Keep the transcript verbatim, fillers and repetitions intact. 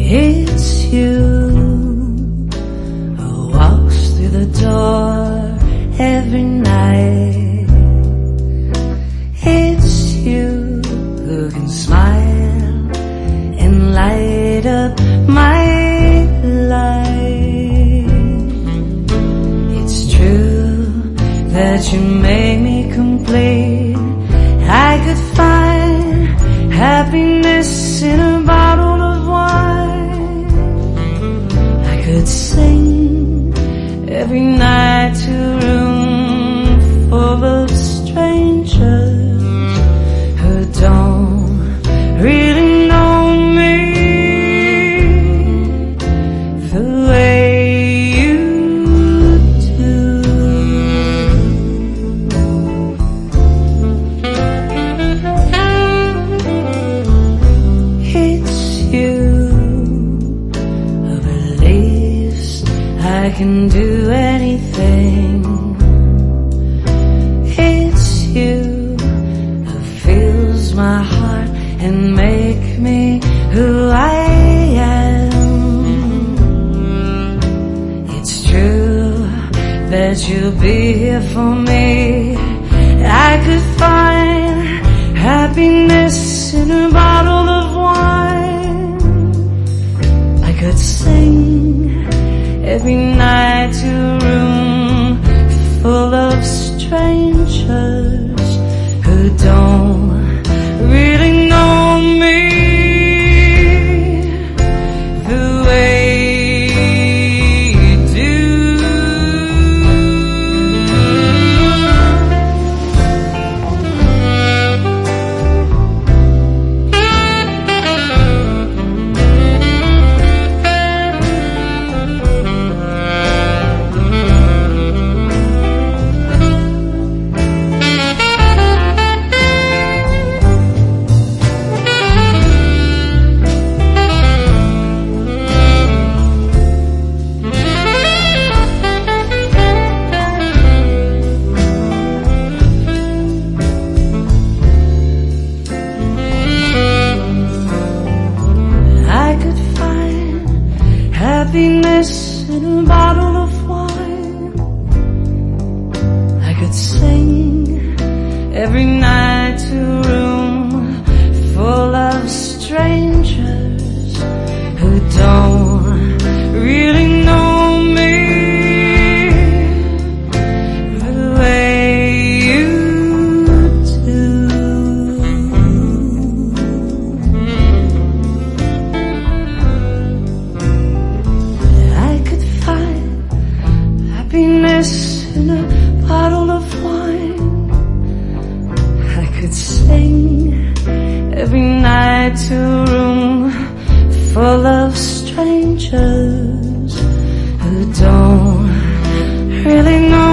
It's you who walks through the door every night. It's you who can smile and light up my life. It's true that you make me complete. I could find happiness in a bottle of wine. I could sing every night to a room full of strangers who don't really know me the way you do. It's you who believes I can do anything. It's you who fills my heart and make me who I am. It's true that you'll be here for me. I could find happiness in a bottle of wine. I could sing every night to a room full of strangers who don't really know me the way you do. Happiness in a bottle of wine. I could sing every night to a room full of strangers who don't really know me the way you do. Happiness in a bottle of wine. I could sing every night to a room full of strangers who don't really know